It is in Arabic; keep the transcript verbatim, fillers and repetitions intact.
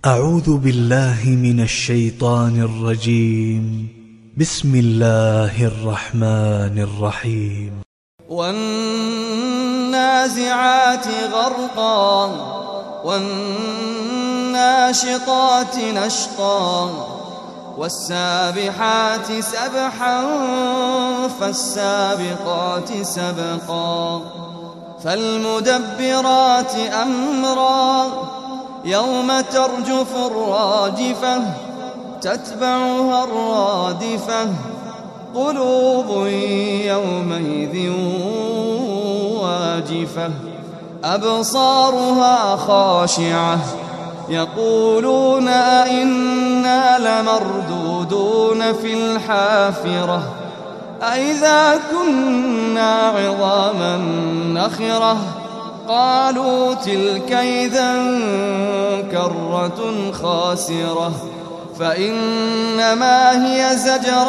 أعوذ بالله من الشيطان الرجيم. بسم الله الرحمن الرحيم. والنازعات غرقا والناشطات نشطا والسابحات سبحا فالسابقات سبقا فالمدبرات أمرا يوم ترجف الراجفة تتبعها الرادفة قلوب يومئذ واجفة أبصارها خاشعة يقولون أئنا لمردودون في الحافرة أئذا كنا عظاما نخرة قالوا تلك إذا كرة خاسرة فإنما هي زجرة